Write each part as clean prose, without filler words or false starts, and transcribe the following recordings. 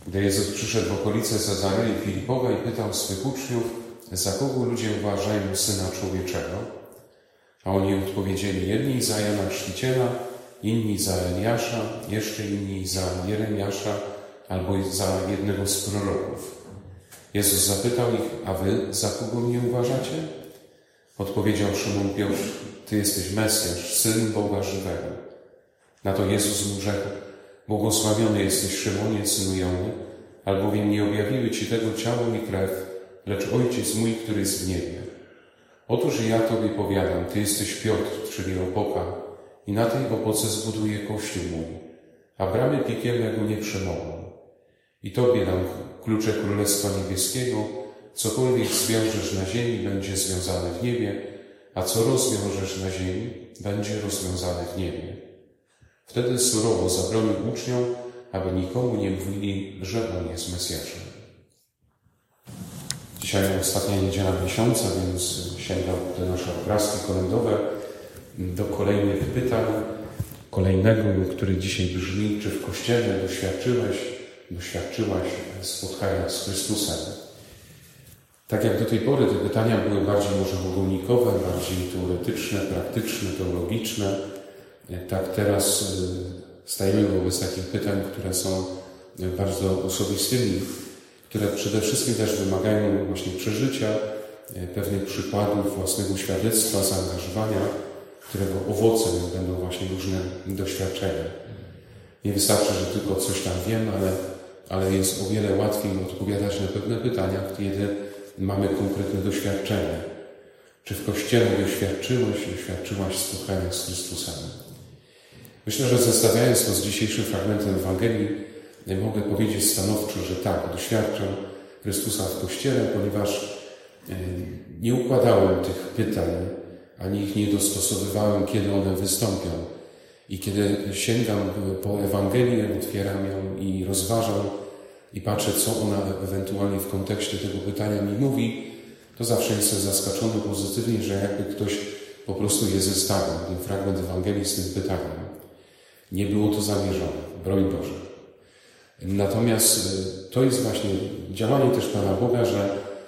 Gdy Jezus przyszedł w okolice Cezarei Filipowej, pytał swych uczniów, za kogo ludzie uważają Syna Człowieczego? A oni odpowiedzieli, jedni za Jana Chrzciciela, inni za Eliasza, jeszcze inni za Jeremiasza albo za jednego z proroków. Jezus zapytał ich, a wy za kogo mnie uważacie? Odpowiedział Szymon Piotr, Ty jesteś Mesjasz, Syn Boga żywego. Na to Jezus mu rzekł, błogosławiony jesteś Szymonie, synu Jony, albowiem nie objawiły Ci tego ciało i krew, lecz Ojciec mój, który jest w niebie. Otóż ja Tobie powiadam, Ty jesteś Piotr, czyli opoka, i na tej opoce zbuduję Kościół mój, a bramy piekielne go nie przemogą. I Tobie dam klucze Królestwa Niebieskiego, cokolwiek zwiążesz na ziemi, będzie związane w niebie, a co rozwiążesz na ziemi, będzie rozwiązane w niebie. Wtedy surowo zabronił uczniom, aby nikomu nie mówili, że On jest Mesjaszem. Dzisiaj ostatnia niedziela miesiąca, więc sięgam te nasze obrazki kolędowe do kolejnych pytań. Kolejnego, który dzisiaj brzmi, czy w Kościele doświadczyłaś spotkania z Chrystusem? Tak jak do tej pory te pytania były bardziej może ogólnikowe, bardziej teoretyczne, praktyczne, teologiczne, tak teraz stajemy wobec takich pytań, które są bardzo osobistymi, które przede wszystkim też wymagają właśnie przeżycia, pewnych przykładów, własnego świadectwa, zaangażowania, którego owocem będą właśnie różne doświadczenia. Nie wystarczy, że tylko coś tam wiem, ale jest o wiele łatwiej odpowiadać na pewne pytania, kiedy mamy konkretne doświadczenie. Czy w Kościele doświadczyłaś spotkania z Chrystusem? Myślę, że zestawiając to z dzisiejszym fragmentem Ewangelii, mogę powiedzieć stanowczo, że tak, doświadczam Chrystusa w Kościele, ponieważ nie układałem tych pytań, ani ich nie dostosowywałem, kiedy one wystąpią. I kiedy sięgam po Ewangelię, otwieram ją i rozważam i patrzę, co ona ewentualnie w kontekście tego pytania mi mówi, to zawsze jestem zaskoczony pozytywnie, że jakby ktoś po prostu je zestawił, ten fragment Ewangelii z tym pytaniem. Nie było to zamierzone, broń Boże. Natomiast to jest właśnie działanie też Pana Boga, że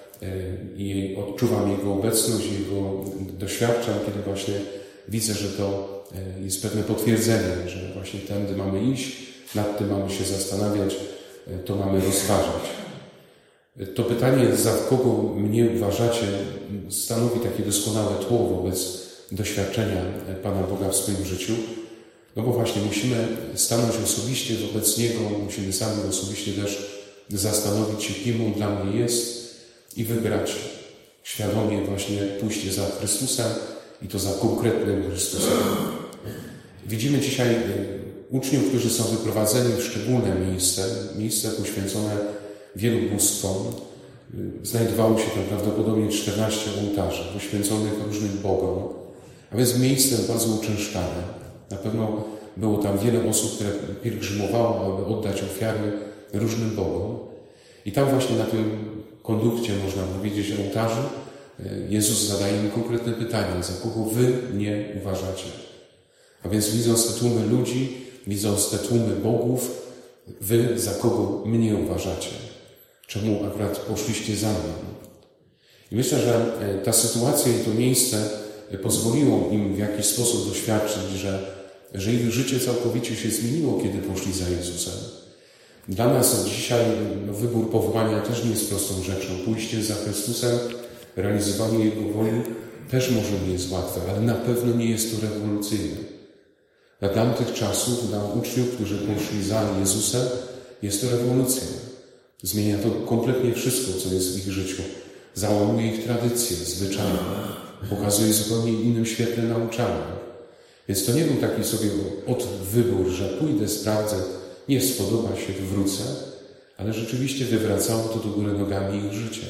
i odczuwam Jego obecność, Jego doświadczam, kiedy właśnie widzę, że to jest pewne potwierdzenie, że właśnie tędy mamy iść, nad tym mamy się zastanawiać, to mamy rozważać. To pytanie, za kogo mnie uważacie, stanowi takie doskonałe tło wobec doświadczenia Pana Boga w swoim życiu, no bo właśnie musimy stanąć osobiście wobec Niego, musimy sami osobiście też zastanowić się, kim On dla mnie jest i wybrać świadomie właśnie pójście za Chrystusem i to za konkretnym Chrystusem. Widzimy dzisiaj uczniów, którzy są wyprowadzeni w szczególne miejsce poświęcone wielu bóstwom. Znajdowało się tam prawdopodobnie 14 ołtarzy poświęconych różnym bogom, a więc miejsce bardzo uczęszczane. Na pewno było tam wiele osób, które pielgrzymowało, aby oddać ofiary różnym bogom. I tam właśnie na tym kondukcie, można powiedzieć, ołtarzy, Jezus zadaje im konkretne pytanie, za kogo wy mnie uważacie. A więc widząc te tłumy ludzi, widząc te tłumy bogów, wy za kogo mnie uważacie? Czemu akurat poszliście za mną? I myślę, że ta sytuacja i to miejsce pozwoliło im w jakiś sposób doświadczyć, że ich życie całkowicie się zmieniło, kiedy poszli za Jezusem. Dla nas dzisiaj wybór powołania też nie jest prostą rzeczą. Pójście za Chrystusem, realizowanie Jego woli też może nie jest łatwe, ale na pewno nie jest to rewolucyjne. Dla tamtych czasów, dla uczniów, którzy poszli za Jezusem, jest to rewolucja. Zmienia to kompletnie wszystko, co jest w ich życiu. Załamuje ich tradycje, zwyczaje. Pokazuje zupełnie innym świetle nauczania. Więc to nie był taki sobie wybór, że pójdę, sprawdzę, nie spodoba się, wrócę, ale rzeczywiście wywracało to do góry nogami ich życie.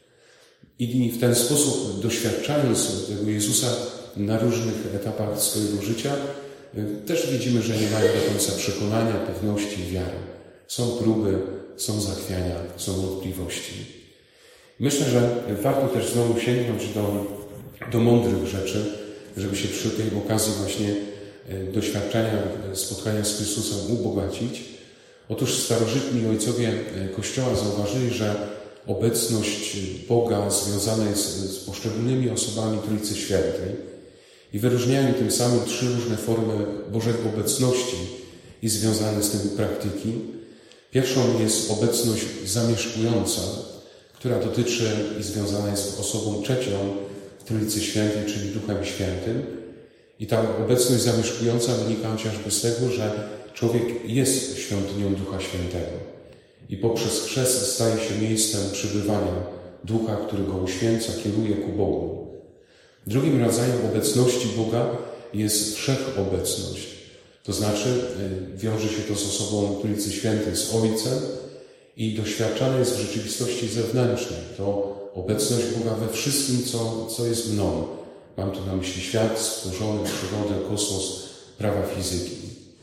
I w ten sposób, doświadczając tego Jezusa na różnych etapach swojego życia, też widzimy, że nie mają do końca przekonania, pewności i wiary. Są próby, są zachwiania, są wątpliwości. Myślę, że warto też znowu sięgnąć do mądrych rzeczy, żeby się przy tej okazji właśnie doświadczenia, spotkania z Chrystusem ubogacić. Otóż starożytni ojcowie Kościoła zauważyli, że obecność Boga związana jest z poszczególnymi osobami Trójcy Świętej i wyróżniają tym samym 3 różne formy Bożej obecności i związane z tym praktyki. Pierwszą jest obecność zamieszkująca, która dotyczy i związana jest z osobą trzecią Trójcy Świętej, czyli Duchem Świętym. I ta obecność zamieszkująca wynika chociażby z tego, że człowiek jest świątynią Ducha Świętego i poprzez chrzest staje się miejscem przebywania Ducha, który go uświęca, kieruje ku Bogu. Drugim rodzajem obecności Boga jest wszechobecność. To znaczy wiąże się to z osobą Trójcy Świętej, z Ojcem i doświadczane jest w rzeczywistości zewnętrznej. To obecność Boga we wszystkim, co jest mną. Mam tu na myśli świat stworzony, przyrodę, kosmos, prawa fizyki.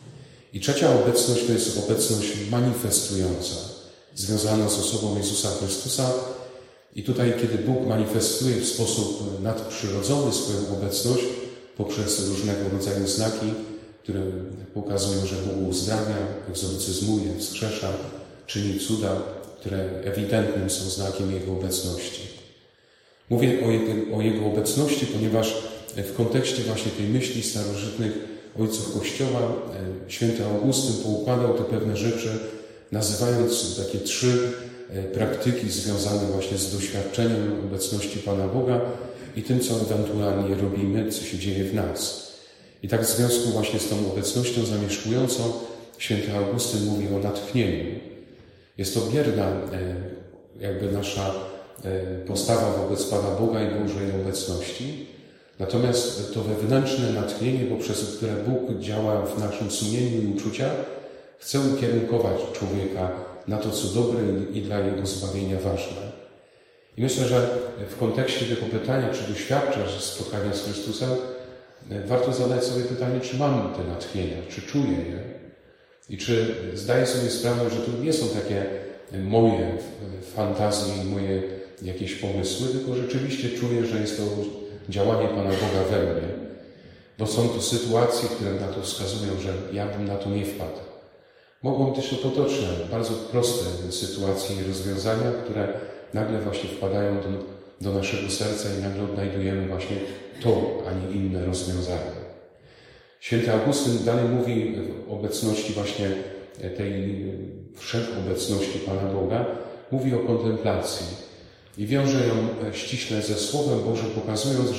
I trzecia obecność to jest obecność manifestująca, związana z osobą Jezusa Chrystusa. I tutaj, kiedy Bóg manifestuje w sposób nadprzyrodzony swoją obecność poprzez różnego rodzaju znaki, które pokazują, że Bóg uzdrawia, egzorcyzmuje, wskrzesza, czyni cuda, które ewidentnym są znakiem Jego obecności. Mówię o Jego obecności, ponieważ w kontekście właśnie tej myśli starożytnych ojców Kościoła święty Augustyn poukładał te pewne rzeczy, nazywając takie 3 praktyki związane właśnie z doświadczeniem obecności Pana Boga i tym, co ewentualnie robimy, co się dzieje w nas. I tak w związku właśnie z tą obecnością zamieszkującą święty Augustyn mówi o natchnieniu. Jest to bierna jakby nasza postawa wobec Pana Boga i Bożej obecności. Natomiast to wewnętrzne natchnienie, poprzez które Bóg działa w naszym sumieniu i uczuciach, chce ukierunkować człowieka na to, co dobre i dla jego zbawienia ważne. I myślę, że w kontekście tego pytania, czy doświadczasz spotkania z Chrystusem, warto zadać sobie pytanie, czy mam te natchnienia, czy czuję je i czy zdaję sobie sprawę, że to nie są takie moje fantazje i moje jakieś pomysły, tylko rzeczywiście czuję, że jest to działanie Pana Boga we mnie. Bo są to sytuacje, które na to wskazują, że ja bym na to nie wpadł. Mogą też to potoczne, bardzo proste sytuacje i rozwiązania, które nagle właśnie wpadają do naszego serca i nagle odnajdujemy właśnie to, a nie inne rozwiązanie. Święty Augustyn dalej mówi w obecności właśnie tej wszechobecności Pana Boga, mówi o kontemplacji i wiąże ją ściśle ze Słowem Bożym, pokazując,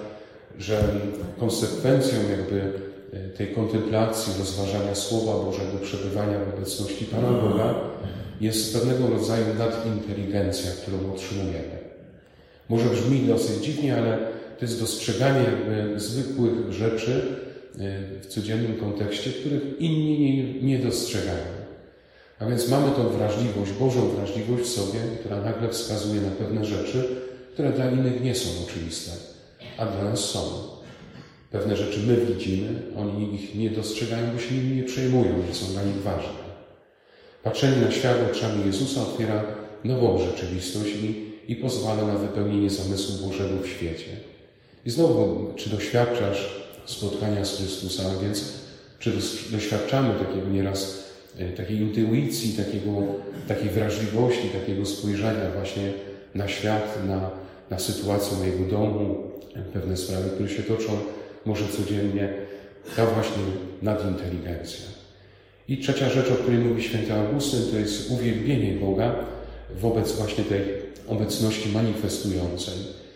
że konsekwencją jakby tej kontemplacji, rozważania Słowa Bożego, przebywania w obecności Pana Boga jest pewnego rodzaju nadinteligencja, którą otrzymujemy. Może brzmi dosyć dziwnie, ale to jest dostrzeganie jakby zwykłych rzeczy w codziennym kontekście, których inni nie dostrzegają. A więc mamy tą wrażliwość, Bożą wrażliwość w sobie, która nagle wskazuje na pewne rzeczy, które dla innych nie są oczywiste, a dla nas są. Pewne rzeczy my widzimy, oni ich nie dostrzegają, bo się nimi nie przejmują, że są dla nich ważne. Patrzenie na świat oczami Jezusa otwiera nową rzeczywistość i pozwala na wypełnienie zamysłu Bożego w świecie. I znowu, czy doświadczasz spotkania z Chrystusem, a więc czy doświadczamy takiego nieraz, takiej intuicji, takiej wrażliwości, takiego spojrzenia właśnie na świat, na sytuację mojego domu, pewne sprawy, które się toczą może codziennie, ta właśnie nadinteligencja. I trzecia rzecz, o której mówi święty Augustyn, to jest uwielbienie Boga wobec właśnie tej obecności manifestującej.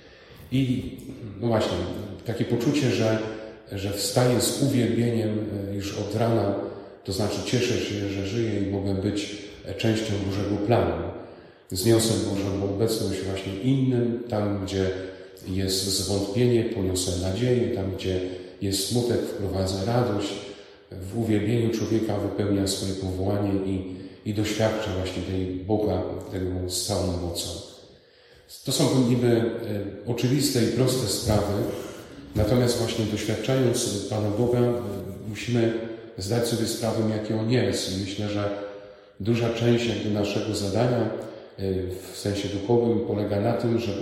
I no właśnie, takie poczucie, że wstaję z uwielbieniem już od rana, to znaczy cieszę się, że żyję i mogę być częścią Bożego planu. Zniosę Bożą obecność właśnie innym, tam gdzie jest zwątpienie, poniosę nadzieję, tam gdzie jest smutek, wprowadzę radość. W uwielbieniu człowieka wypełnia swoje powołanie i doświadcza właśnie tej Boga, tego z całą mocą. To są niby oczywiste i proste sprawy, natomiast właśnie doświadczając Pana Boga musimy zdać sobie sprawę, jaki On jest. I myślę, że duża część jakby naszego zadania w sensie duchowym polega na tym, żeby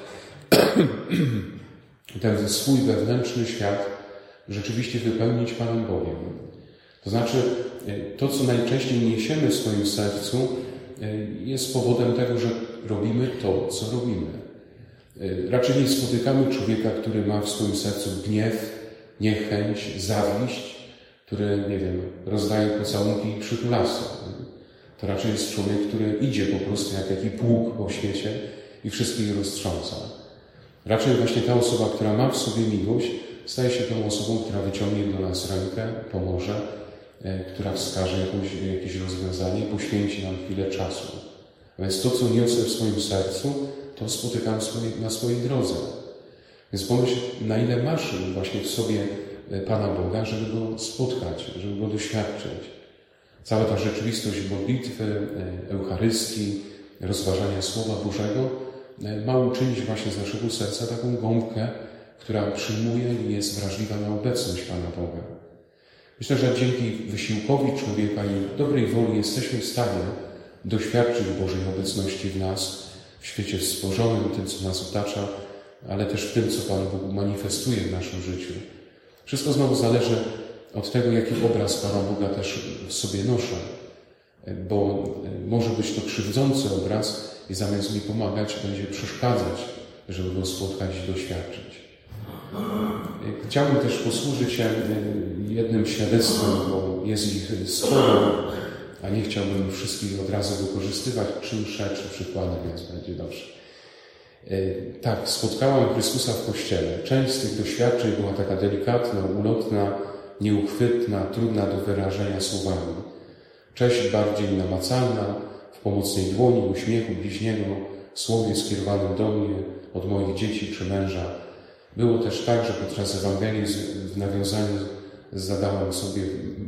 ten swój wewnętrzny świat rzeczywiście wypełnić Panem Bogiem. To znaczy to, co najczęściej niesiemy w swoim sercu, jest powodem tego, że robimy to, co robimy. Raczej nie spotykamy człowieka, który ma w swoim sercu gniew, niechęć, zawiść, który, nie wiem, rozdaje pocałunki i przytulasy. To raczej jest człowiek, który idzie po prostu jak taki pług po świecie i wszystkich roztrząsa. Raczej właśnie ta osoba, która ma w sobie miłość, staje się tą osobą, która wyciągnie do nas rękę, pomoże, która wskaże jakieś rozwiązanie, poświęci nam chwilę czasu. A więc to, co niosę w swoim sercu, to spotykam na swojej drodze. Więc pomyśl, na ile masz właśnie w sobie Pana Boga, żeby Go spotkać, żeby Go doświadczyć. Cała ta rzeczywistość modlitwy, Eucharystii, rozważania Słowa Bożego ma uczynić właśnie z naszego serca taką gąbkę, która przyjmuje i jest wrażliwa na obecność Pana Boga. Myślę, że dzięki wysiłkowi człowieka i dobrej woli jesteśmy w stanie doświadczyć Bożej obecności w nas, w świecie stworzonym, tym, co nas otacza, ale też w tym, co Pan Bóg manifestuje w naszym życiu. Wszystko znowu zależy od tego, jaki obraz Pana Boga też w sobie noszę, bo może być to krzywdzący obraz i zamiast mi pomagać, będzie przeszkadzać, żeby Go spotkać i doświadczyć. Chciałbym też posłużyć się jednym świadectwem, bo jest ich sporo, a nie chciałbym wszystkich od razu wykorzystywać. 3 msze, 3 przykłady, więc będzie dobrze. Tak, spotkałem Chrystusa w Kościele. Część z tych doświadczeń była taka delikatna, ulotna, nieuchwytna, trudna do wyrażenia słowami. Część bardziej namacalna, w pomocnej dłoni, uśmiechu bliźniego, słowie skierowanym do mnie, od moich dzieci czy męża. Było też tak, że podczas Ewangelii w nawiązaniu zadałem sobie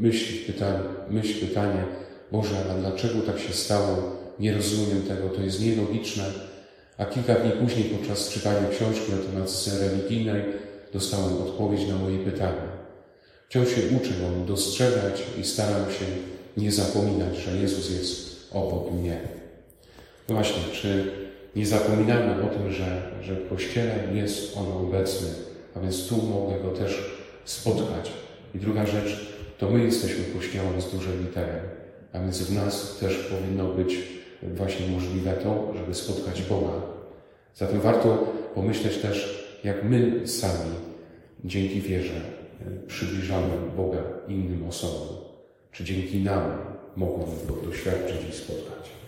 pytanie, Boże, a dlaczego tak się stało? Nie rozumiem tego, to jest nielogiczne. A kilka dni później podczas czytania książki na temat religijnej dostałem odpowiedź na moje pytanie. Wciąż się uczę ją dostrzegać i staram się nie zapominać, że Jezus jest obok mnie. No właśnie, czy nie zapominamy o tym, że w Kościele jest On obecny, a więc tu mogę Go też spotkać. I druga rzecz, to my jesteśmy Kościołem z dużej litery, a więc w nas też powinno być właśnie możliwe to, żeby spotkać Boga. Zatem warto pomyśleć też, jak my sami dzięki wierze przybliżamy Boga innym osobom. Czy dzięki nam mogą Go doświadczyć i spotkać.